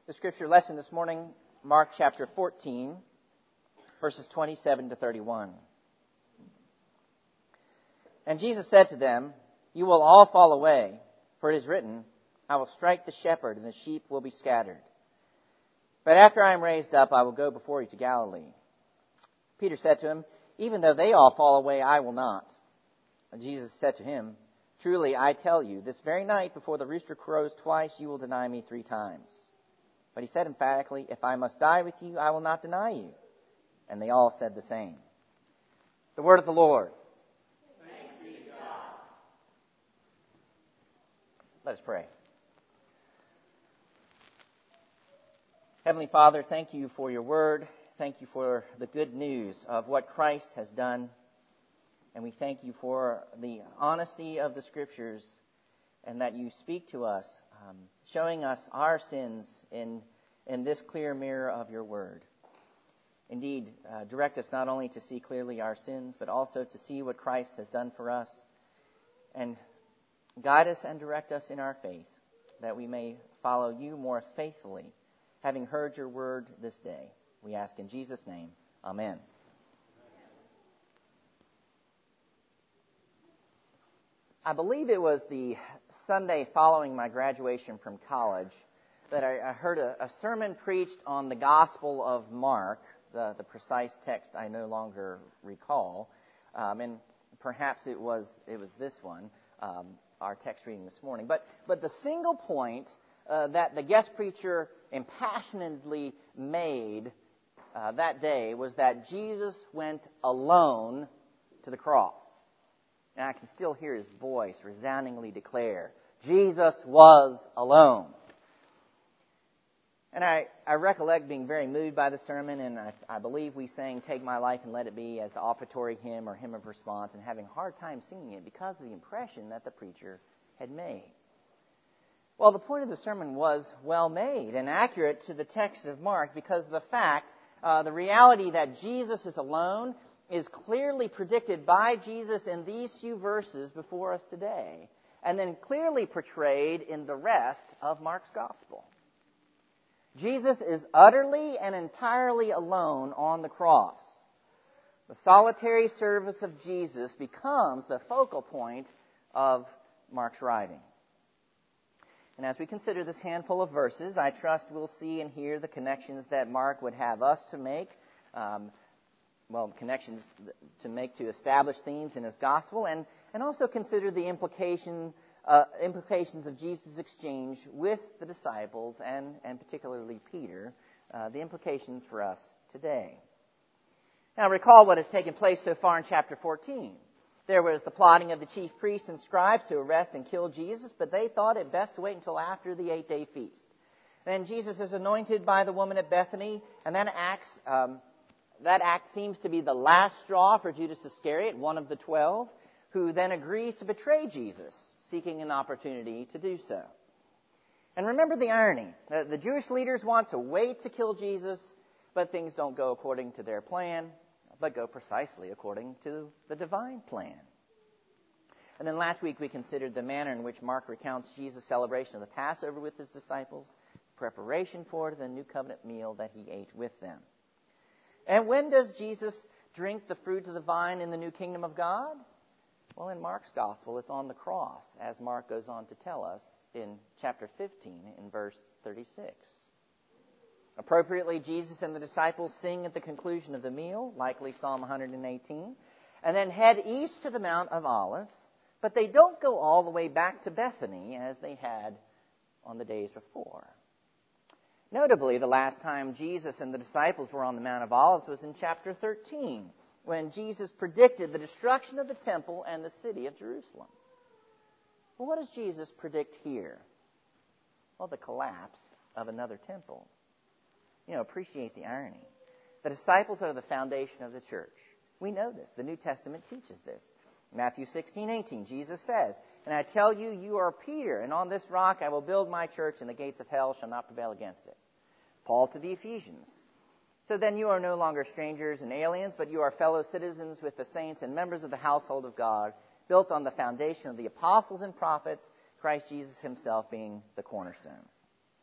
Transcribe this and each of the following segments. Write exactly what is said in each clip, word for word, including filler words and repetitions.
The scripture lesson this morning, Mark chapter fourteen, verses twenty-seven to thirty-one. And Jesus said to them, "You will all fall away, for it is written, I will strike the shepherd, and the sheep will be scattered. But after I am raised up, I will go before you to Galilee." Peter said to him, "Even though they all fall away, I will not." And Jesus said to him, "Truly, I tell you, this very night before the rooster crows twice, you will deny me three times." But he said emphatically, "If I must die with you, I will not deny you." And they all said the same. The word of the Lord. Thanks be to God. Let us pray. Heavenly Father, thank you for your word. Thank you for the good news of what Christ has done. And we thank you for the honesty of the Scriptures and that you speak to us, um, showing us our sins in, in this clear mirror of your word. Indeed, uh, direct us not only to see clearly our sins, but also to see what Christ has done for us. And guide us and direct us in our faith, that we may follow you more faithfully, having heard your word this day. We ask in Jesus' name. Amen. I believe it was the Sunday following my graduation from college that I, I heard a, a sermon preached on the Gospel of Mark. The, the precise text I no longer recall. Um, and perhaps it was it was this one, um, our text reading this morning. But, but the single point uh, that the guest preacher impassionedly made uh, that day was that Jesus went alone to the cross. And I can still hear his voice resoundingly declare, Jesus was alone. And I, I recollect being very moved by the sermon, and I, I believe we sang Take My Life and Let It Be as the offertory hymn or hymn of response, and having a hard time singing it because of the impression that the preacher had made. Well, the point of the sermon was well made and accurate to the text of Mark because of the fact, uh, the reality that Jesus is alone is clearly predicted by Jesus in these few verses before us today, and then clearly portrayed in the rest of Mark's gospel. Jesus is utterly and entirely alone on the cross. The solitary service of Jesus becomes the focal point of Mark's writing. And as we consider this handful of verses, I trust we'll see and hear the connections that Mark would have us to make, um, well, connections to make to establish themes in his gospel, and, and also consider the implication Uh, implications of Jesus' exchange with the disciples and, and particularly Peter, uh, the implications for us today. Now recall what has taken place so far in chapter fourteen. There was the plotting of the chief priests and scribes to arrest and kill Jesus, but they thought it best to wait until after the eight-day feast. Then Jesus is anointed by the woman at Bethany, and that acts, um, that act seems to be the last straw for Judas Iscariot, one of the twelve, who then agrees to betray Jesus, seeking an opportunity to do so. And remember the irony. The Jewish leaders want to wait to kill Jesus, but things don't go according to their plan, but go precisely according to the divine plan. And then last week we considered the manner in which Mark recounts Jesus' celebration of the Passover with his disciples, preparation for the new covenant meal that he ate with them. And when does Jesus drink the fruit of the vine in the new kingdom of God? Well, in Mark's gospel, it's on the cross, as Mark goes on to tell us in chapter fifteen, in verse thirty-six. Appropriately, Jesus and the disciples sing at the conclusion of the meal, likely Psalm one eighteen, and then head east to the Mount of Olives, but they don't go all the way back to Bethany as they had on the days before. Notably, the last time Jesus and the disciples were on the Mount of Olives was in chapter thirteen, when Jesus predicted the destruction of the temple and the city of Jerusalem. Well, what does Jesus predict here? Well, the collapse of another temple. You know, appreciate the irony. The disciples are the foundation of the church. We know this. The New Testament teaches this. Matthew sixteen eighteen, Jesus says, "And I tell you, you are Peter, and on this rock I will build my church, and the gates of hell shall not prevail against it." Paul to the Ephesians, "So then you are no longer strangers and aliens, but you are fellow citizens with the saints and members of the household of God, built on the foundation of the apostles and prophets, Christ Jesus himself being the cornerstone."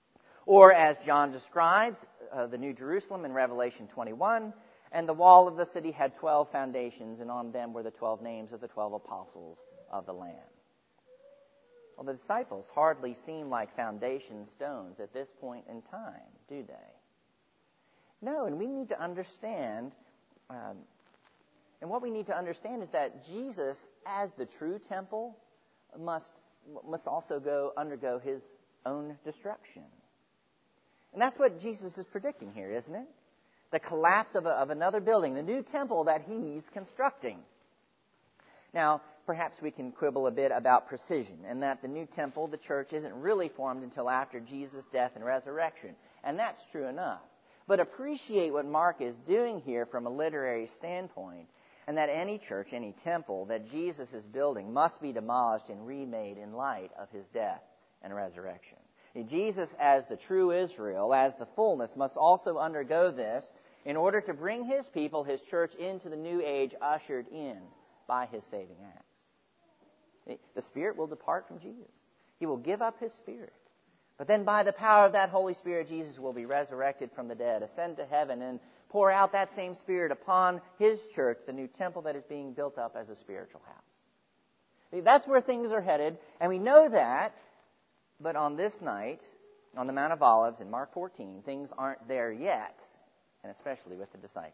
Or as John describes, uh, the New Jerusalem in Revelation twenty-one, and the wall of the city had twelve foundations, and on them were the twelve names of the twelve apostles of the Lamb. Well, the disciples hardly seem like foundation stones at this point in time, do they? No, and we need to understand, um, and what we need to understand is that Jesus, as the true temple, must must also go undergo his own destruction. And that's what Jesus is predicting here, isn't it? The collapse of, a, of another building, the new temple that he's constructing. Now, perhaps we can quibble a bit about precision, and that the new temple, the church, isn't really formed until after Jesus' death and resurrection. And that's true enough. But appreciate what Mark is doing here from a literary standpoint, and that any church, any temple that Jesus is building must be demolished and remade in light of his death and resurrection. Jesus, as the true Israel, as the fullness, must also undergo this in order to bring his people, his church, into the new age ushered in by his saving acts. The Spirit will depart from Jesus. He will give up his Spirit. But then by the power of that Holy Spirit, Jesus will be resurrected from the dead, ascend to heaven, and pour out that same Spirit upon his church, the new temple that is being built up as a spiritual house. That's where things are headed, and we know that. But on this night, on the Mount of Olives in Mark fourteen, things aren't there yet, and especially with the disciples.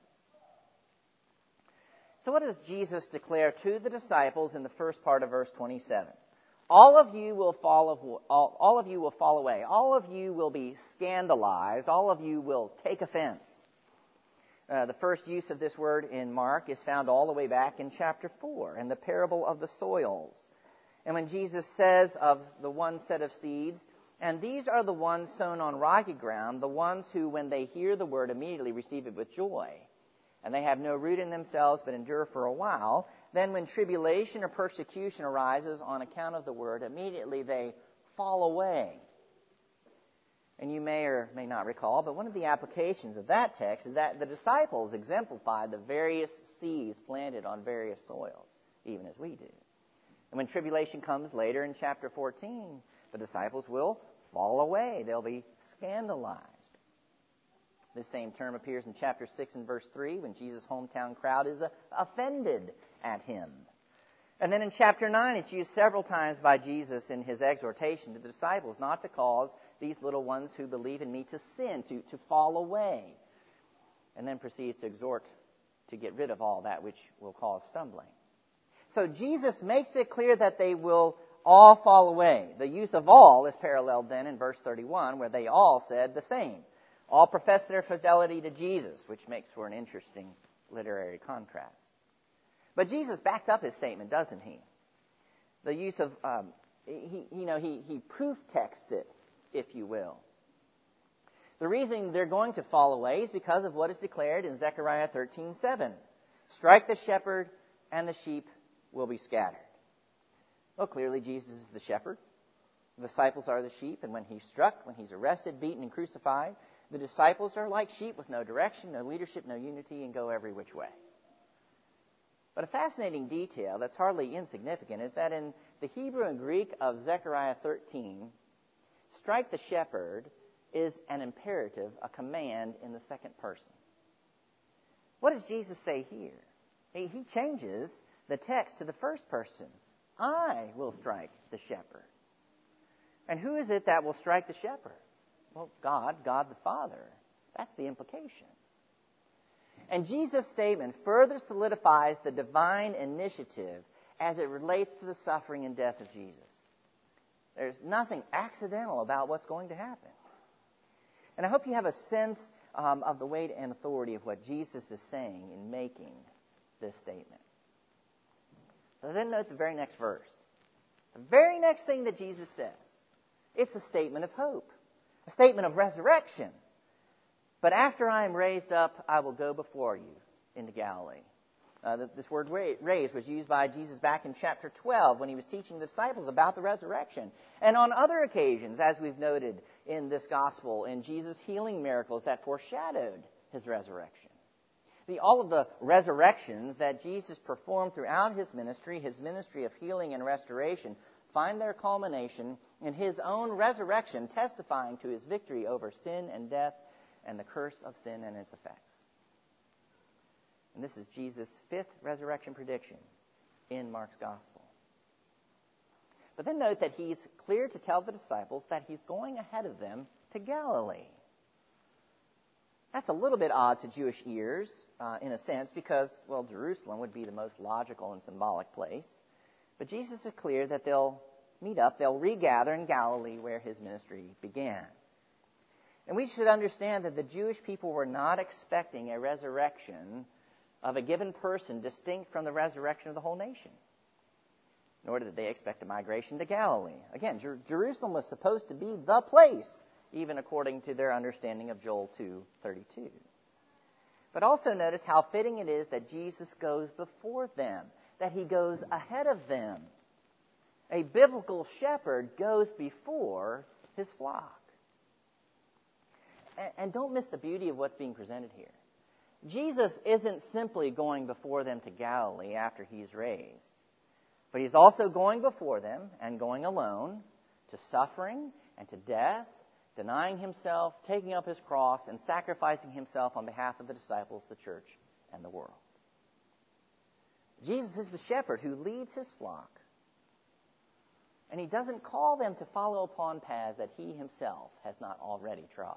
So what does Jesus declare to the disciples in the first part of verse twenty-seven? All of you will fall, all, all of you will fall away. All of you will be scandalized. All of you will take offense. Uh, the first use of this word in Mark is found all the way back in chapter four, in the parable of the soils. And when Jesus says of the one set of seeds, and these are the ones sown on rocky ground, the ones who, when they hear the word, immediately receive it with joy. And they have no root in themselves, but endure for a while. Then when tribulation or persecution arises on account of the word, immediately they fall away. And you may or may not recall, but one of the applications of that text is that the disciples exemplified the various seeds planted on various soils, even as we do. And when tribulation comes later in chapter fourteen, the disciples will fall away. They'll be scandalized. This same term appears in chapter six and verse three when Jesus' hometown crowd is offended at him. And then in chapter nine, it's used several times by Jesus in his exhortation to the disciples not to cause these little ones who believe in me to sin, to, to fall away. And then proceeds to exhort to get rid of all that which will cause stumbling. So Jesus makes it clear that they will all fall away. The use of all is paralleled then in verse thirty-one, where they all said the same. All profess their fidelity to Jesus, which makes for an interesting literary contrast. But Jesus backs up his statement, doesn't he? The use of, um, he, you know, he, he proof texts it, if you will. The reason they're going to fall away is because of what is declared in Zechariah thirteen seven. Strike the shepherd, and the sheep will be scattered. Well, clearly Jesus is the shepherd. The disciples are the sheep, and when he's struck, when he's arrested, beaten, and crucified, the disciples are like sheep with no direction, no leadership, no unity, and go every which way. But a fascinating detail that's hardly insignificant is that in the Hebrew and Greek of Zechariah thirteen, strike the shepherd is an imperative, a command in the second person. What does Jesus say here? He, he changes the text to the first person. I will strike the shepherd. And who is it that will strike the shepherd? Well, God, God the Father. That's the implication. And Jesus' statement further solidifies the divine initiative as it relates to the suffering and death of Jesus. There's nothing accidental about what's going to happen. And I hope you have a sense um, of the weight and authority of what Jesus is saying in making this statement. So then note the very next verse. The very next thing that Jesus says. It's a statement of hope. A statement of resurrection. But after I am raised up, I will go before you into Galilee. Uh, this word raised was used by Jesus back in chapter twelve when he was teaching the disciples about the resurrection. And on other occasions, as we've noted in this gospel, in Jesus' healing miracles that foreshadowed his resurrection. The, all of the resurrections that Jesus performed throughout his ministry, his ministry of healing and restoration, find their culmination in his own resurrection, testifying to his victory over sin and death and the curse of sin and its effects. And this is Jesus' fifth resurrection prediction in Mark's gospel. But then note that he's clear to tell the disciples that he's going ahead of them to Galilee. That's a little bit odd to Jewish ears, uh, in a sense, because, well, Jerusalem would be the most logical and symbolic place. But Jesus is clear that they'll meet up, they'll regather in Galilee where his ministry began. And we should understand that the Jewish people were not expecting a resurrection of a given person distinct from the resurrection of the whole nation. Nor did they expect a migration to Galilee. Again, Jer- Jerusalem was supposed to be the place, even according to their understanding of Joel two thirty-two. But also notice how fitting it is that Jesus goes before them, that he goes ahead of them. A biblical shepherd goes before his flock. And, and don't miss the beauty of what's being presented here. Jesus isn't simply going before them to Galilee after he's raised, but he's also going before them and going alone to suffering and to death, denying himself, taking up his cross, and sacrificing himself on behalf of the disciples, the church, and the world. Jesus is the shepherd who leads his flock, and he doesn't call them to follow upon paths that he himself has not already trod.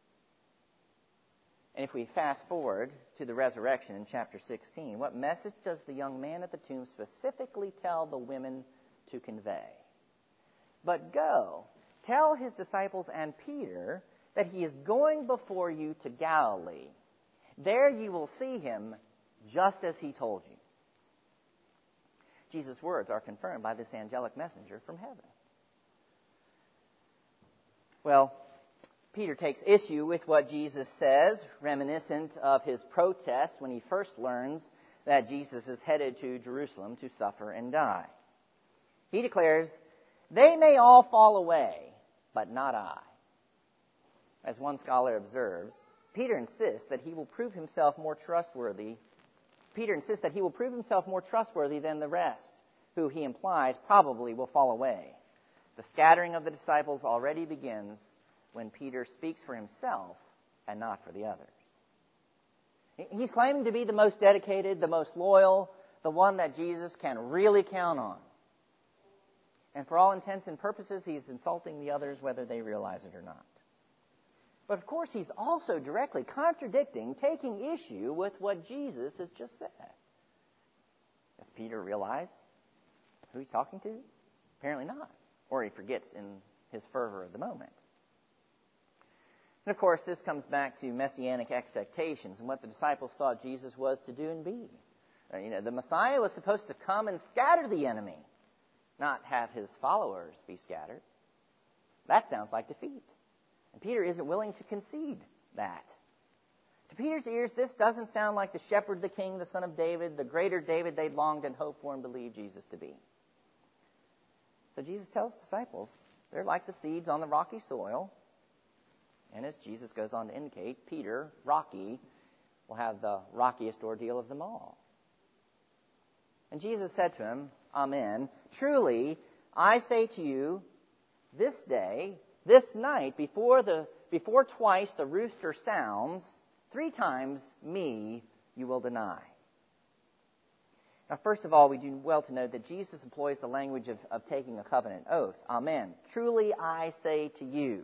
And if we fast forward to the resurrection in chapter sixteen, what message does the young man at the tomb specifically tell the women to convey? But go, tell his disciples and Peter that he is going before you to Galilee. There you will see him just as he told you. Jesus' words are confirmed by this angelic messenger from heaven. Well, Peter takes issue with what Jesus says, reminiscent of his protest when he first learns that Jesus is headed to Jerusalem to suffer and die. He declares, "They may all fall away, but not I." As one scholar observes, Peter insists that he will prove himself more trustworthy. Peter insists that he will prove himself more trustworthy than the rest, who he implies probably will fall away. The scattering of the disciples already begins when Peter speaks for himself and not for the others. He's claiming to be the most dedicated, the most loyal, the one that Jesus can really count on. And for all intents and purposes, he's insulting the others whether they realize it or not. But of course, he's also directly contradicting, taking issue with what Jesus has just said. Does Peter realize who he's talking to? Apparently not. Or he forgets in his fervor of the moment. And of course, this comes back to messianic expectations and what the disciples thought Jesus was to do and be. You know, the Messiah was supposed to come and scatter the enemy, not have his followers be scattered. That sounds like defeat. And Peter isn't willing to concede that. To Peter's ears, this doesn't sound like the shepherd, the king, the son of David, the greater David they'd longed and hoped for and believed Jesus to be. So Jesus tells the disciples, they're like the seeds on the rocky soil. And as Jesus goes on to indicate, Peter, rocky, will have the rockiest ordeal of them all. And Jesus said to him, Amen, truly, I say to you, this day, this night, before the before twice the rooster sounds, three times me you will deny. Now, first of all, we do well to note that Jesus employs the language of, of taking a covenant oath. Amen. Truly, I say to you.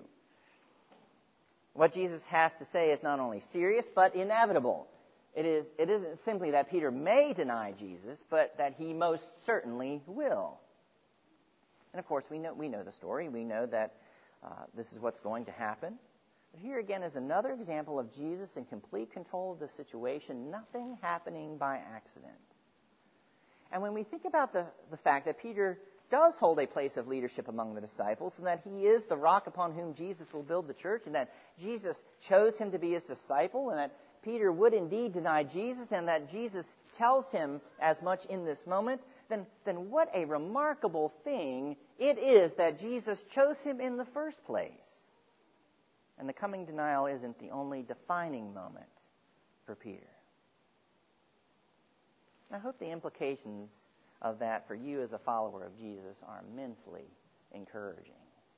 What Jesus has to say is not only serious, but inevitable. It is, it isn't simply that Peter may deny Jesus, but that he most certainly will. And of course, we know, we know the story. We know that uh, this is what's going to happen. But here again is another example of Jesus in complete control of the situation, nothing happening by accident. And when we think about the, the fact that Peter does hold a place of leadership among the disciples, and that he is the rock upon whom Jesus will build the church, and that Jesus chose him to be his disciple, and that Peter would indeed deny Jesus, and that Jesus tells him as much in this moment, then, then what a remarkable thing it is that Jesus chose him in the first place. And the coming denial isn't the only defining moment for Peter. I hope the implications of that for you as a follower of Jesus are immensely encouraging.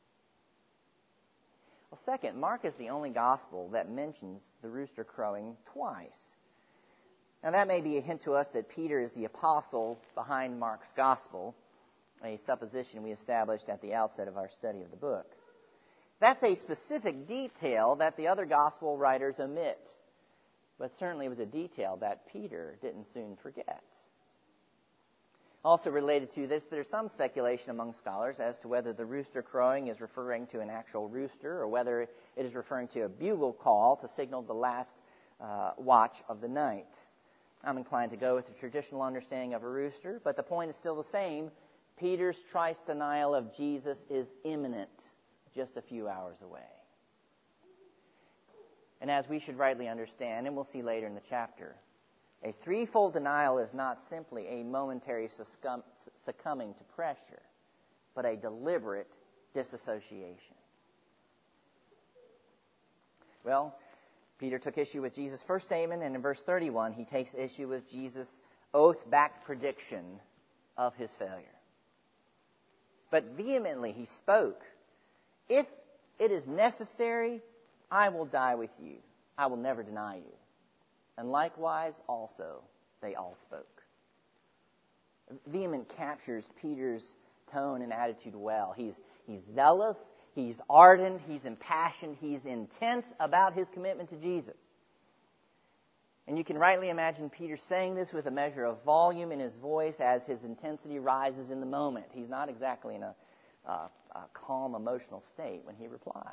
Well, second, Mark is the only gospel that mentions the rooster crowing twice. Now, that may be a hint to us that Peter is the apostle behind Mark's gospel, a supposition we established at the outset of our study of the book. That's a specific detail that the other gospel writers omit, but certainly it was a detail that Peter didn't soon forget. Also related to this, there's some speculation among scholars as to whether the rooster crowing is referring to an actual rooster or whether it is referring to a bugle call to signal the last uh, watch of the night. I'm inclined to go with the traditional understanding of a rooster, but the point is still the same. Peter's thrice denial of Jesus is imminent, just a few hours away. And as we should rightly understand, and we'll see later in the chapter, a threefold denial is not simply a momentary succumb- succumbing to pressure, but a deliberate disassociation. Well, Peter took issue with Jesus' first statement, and in verse thirty-one, he takes issue with Jesus' oath-backed prediction of his failure. But vehemently he spoke, "If it is necessary, I will die with you. I will never deny you." And likewise also they all spoke. Vehement captures Peter's tone and attitude well. He's, he's zealous, he's ardent, he's impassioned, he's intense about his commitment to Jesus. And you can rightly imagine Peter saying this with a measure of volume in his voice as his intensity rises in the moment. He's not exactly in a, uh, a calm, emotional state when he replies.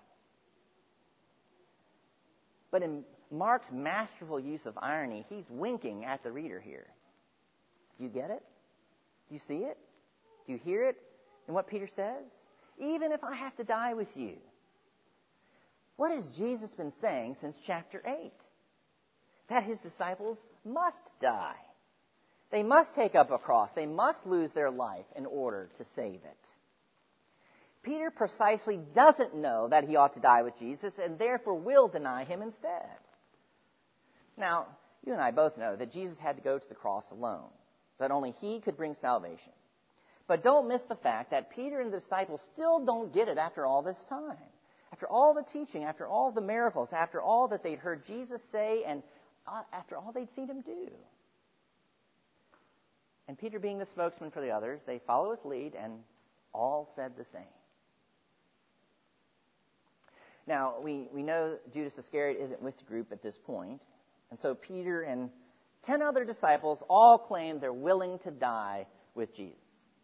But in Mark's masterful use of irony, he's winking at the reader here. Do you get it? Do you see it? Do you hear it in what Peter says? Even if I have to die with you. What has Jesus been saying since chapter eight? That his disciples must die. They must take up a cross. They must lose their life in order to save it. Peter precisely doesn't know that he ought to die with Jesus and therefore will deny him instead. Now, you and I both know that Jesus had to go to the cross alone, that only he could bring salvation. But don't miss the fact that Peter and the disciples still don't get it after all this time. After all the teaching, after all the miracles, after all that they'd heard Jesus say, and after all they'd seen him do. And Peter, being the spokesman for the others, they follow his lead, and all said the same. Now, we, we know Judas Iscariot isn't with the group at this point, and so Peter and ten other disciples all claim they're willing to die with Jesus.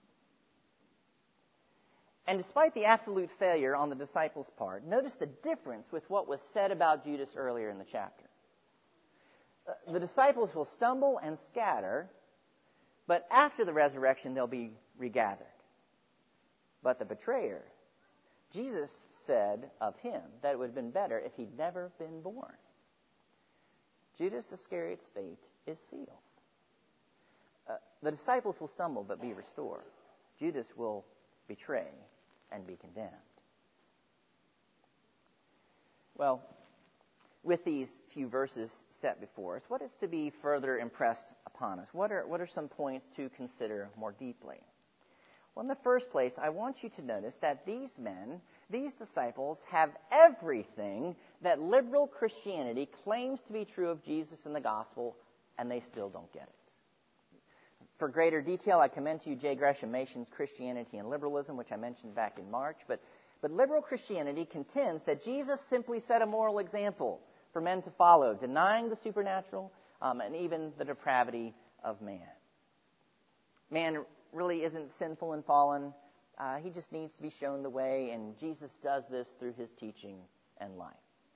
And despite the absolute failure on the disciples' part, notice the difference with what was said about Judas earlier in the chapter. Uh, the disciples will stumble and scatter, but after the resurrection they'll be regathered. But the betrayer, Jesus said of him that it would have been better if he'd never been born. Judas Iscariot's fate is sealed. Uh, the disciples will stumble but be restored. Judas will betray and be condemned. Well, with these few verses set before us, what is to be further impressed upon us? What are, what are some points to consider more deeply? Well, in the first place, I want you to notice that these men, these disciples, have everything that liberal Christianity claims to be true of Jesus and the gospel, and they still don't get it. For greater detail, I commend to you J. Gresham Mason's Christianity and Liberalism, which I mentioned back in March. But, but liberal Christianity contends that Jesus simply set a moral example for men to follow, denying the supernatural um, and even the depravity of man. Man really isn't sinful and fallen. Uh, he just needs to be shown the way, and Jesus does this through his teaching and life.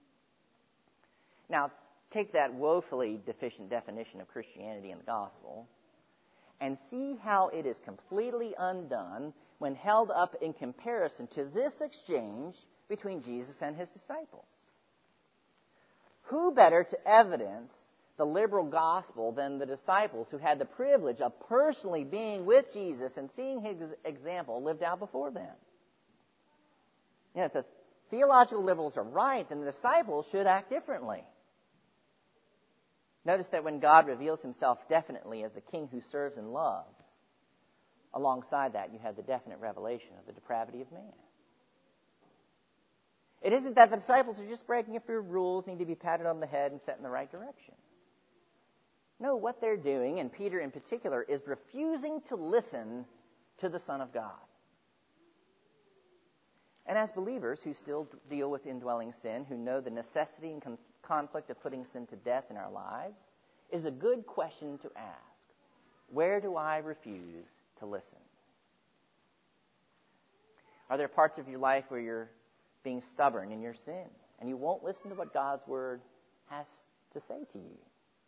Now, take that woefully deficient definition of Christianity and the gospel and see how it is completely undone when held up in comparison to this exchange between Jesus and his disciples. Who better to evidence the liberal gospel than the disciples who had the privilege of personally being with Jesus and seeing his example lived out before them? You know, if the theological liberals are right, then the disciples should act differently. Notice that when God reveals himself definitely as the king who serves and loves, alongside that, you have the definite revelation of the depravity of man. It isn't that the disciples are just breaking a few rules, need to be patted on the head and set in the right direction. No, what they're doing, and Peter in particular, is refusing to listen to the Son of God. And as believers who still deal with indwelling sin, who know the necessity and con- conflict of putting sin to death in our lives, is a good question to ask. Where do I refuse to listen? Are there parts of your life where you're being stubborn in your sin and you won't listen to what God's Word has to say to you?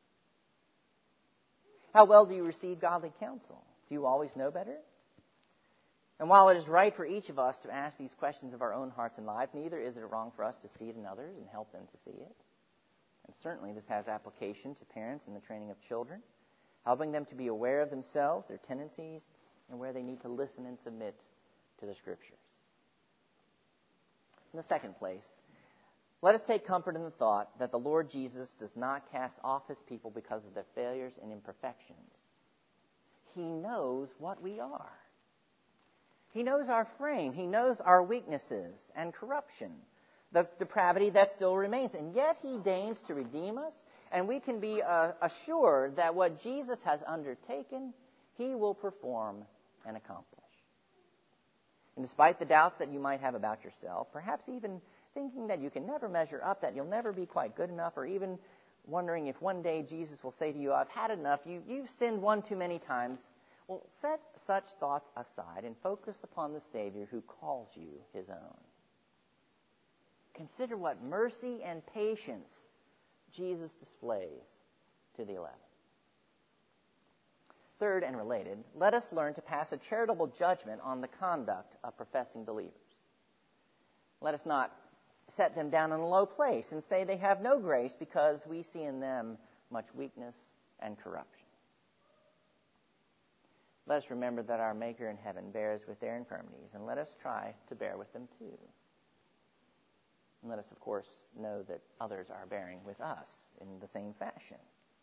How well do you receive godly counsel? Do you always know better? And while it is right for each of us to ask these questions of our own hearts and lives, neither is it wrong for us to see it in others and help them to see it. And certainly this has application to parents in the training of children, helping them to be aware of themselves, their tendencies, and where they need to listen and submit to the Scriptures. In the second place, let us take comfort in the thought that the Lord Jesus does not cast off His people because of their failures and imperfections. He knows what we are. He knows our frame. He knows our weaknesses and corruption, the depravity that still remains. And yet He deigns to redeem us, and we can be uh, assured that what Jesus has undertaken, He will perform and accomplish. And despite the doubts that you might have about yourself, perhaps even thinking that you can never measure up, that you'll never be quite good enough, or even wondering if one day Jesus will say to you, I've had enough, you, you've sinned one too many times. Well, set such thoughts aside and focus upon the Savior who calls you His own. Consider what mercy and patience Jesus displays to the eleven. Third, and related, let us learn to pass a charitable judgment on the conduct of professing believers. Let us not set them down in a low place and say they have no grace because we see in them much weakness and corruption. Let us remember that our Maker in heaven bears with their infirmities, and let us try to bear with them too. And let us, of course, know that others are bearing with us in the same fashion.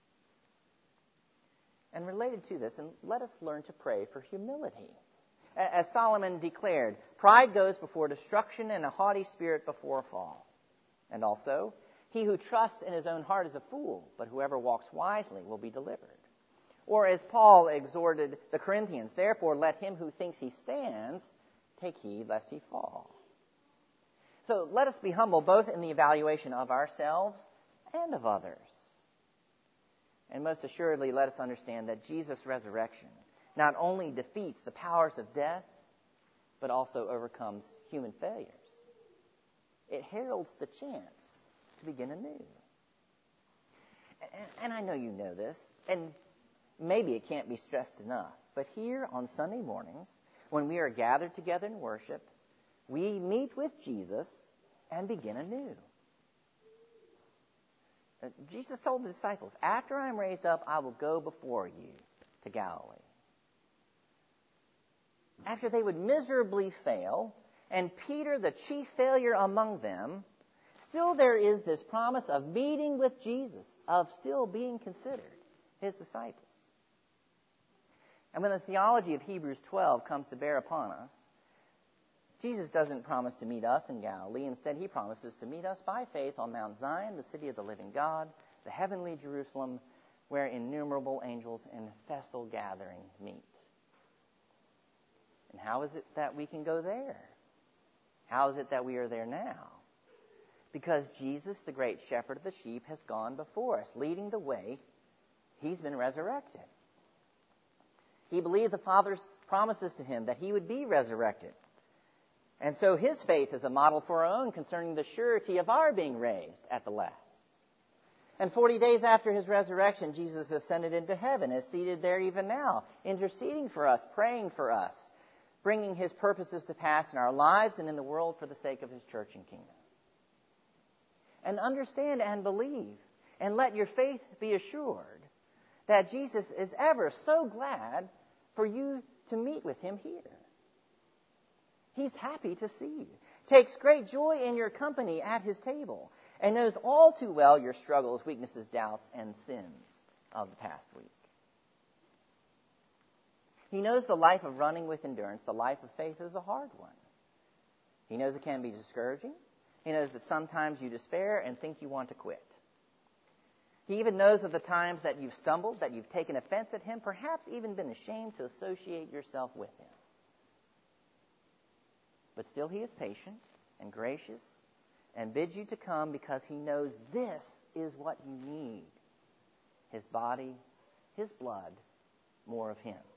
And related to this, and let us learn to pray for humility. As Solomon declared, pride goes before destruction and a haughty spirit before a fall. And also, he who trusts in his own heart is a fool, but whoever walks wisely will be delivered. Or as Paul exhorted the Corinthians, therefore let him who thinks he stands take heed lest he fall. So let us be humble both in the evaluation of ourselves and of others. And most assuredly, let us understand that Jesus' resurrection not only defeats the powers of death, but also overcomes human failures. It heralds the chance to begin anew. And, and I know you know this, and maybe it can't be stressed enough, but here on Sunday mornings, when we are gathered together in worship, we meet with Jesus and begin anew. Jesus told the disciples, after I am raised up, I will go before you to Galilee. After they would miserably fail, and Peter, the chief failure among them, still there is this promise of meeting with Jesus, of still being considered His disciples. And when the theology of Hebrews twelve comes to bear upon us, Jesus doesn't promise to meet us in Galilee. Instead, He promises to meet us by faith on Mount Zion, the city of the living God, the heavenly Jerusalem, where innumerable angels in festal gathering meet. And how is it that we can go there? How is it that we are there now? Because Jesus, the great shepherd of the sheep, has gone before us, leading the way. He's been resurrected. He believed the Father's promises to Him that He would be resurrected. And so His faith is a model for our own concerning the surety of our being raised at the last. And forty days after His resurrection, Jesus ascended into heaven, is seated there even now, interceding for us, praying for us, bringing His purposes to pass in our lives and in the world for the sake of His church and kingdom. And understand and believe, and let your faith be assured that Jesus is ever so glad for you to meet with Him here. He's happy to see you, takes great joy in your company at His table, and knows all too well your struggles, weaknesses, doubts, and sins of the past week. He knows the life of running with endurance, the life of faith, is a hard one. He knows it can be discouraging. He knows that sometimes you despair and think you want to quit. He even knows of the times that you've stumbled, that you've taken offense at him, perhaps even been ashamed to associate yourself with him. But still he is patient and gracious and bids you to come because he knows this is what you need. His body, his blood, more of him.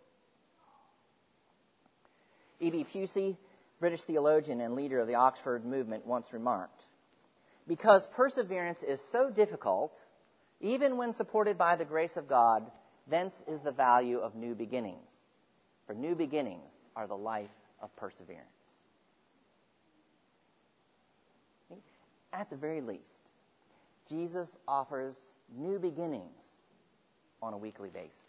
E B Pusey, British theologian and leader of the Oxford movement, once remarked, "Because perseverance is so difficult, even when supported by the grace of God, thence is the value of new beginnings. For new beginnings are the life of perseverance." At the very least, Jesus offers new beginnings on a weekly basis.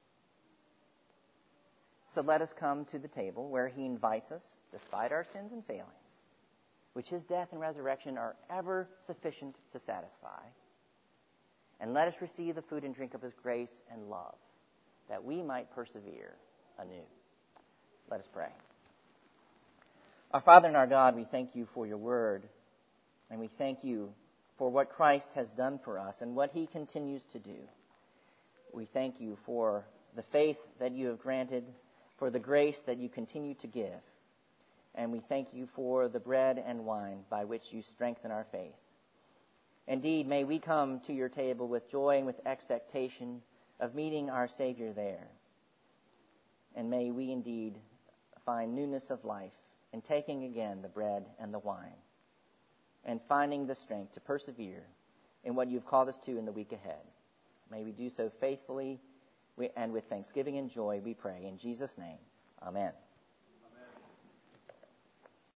So let us come to the table where he invites us, despite our sins and failings, which his death and resurrection are ever sufficient to satisfy. And let us receive the food and drink of his grace and love, that we might persevere anew. Let us pray. Our Father and our God, we thank you for your word, and we thank you for what Christ has done for us and what he continues to do. We thank you for the faith that you have granted, for the grace that you continue to give. And we thank you for the bread and wine by which you strengthen our faith. Indeed, may we come to your table with joy and with expectation of meeting our Savior there. And may we indeed find newness of life in taking again the bread and the wine and finding the strength to persevere in what you've called us to in the week ahead. May we do so faithfully and with thanksgiving and joy, we pray. In Jesus' name, amen.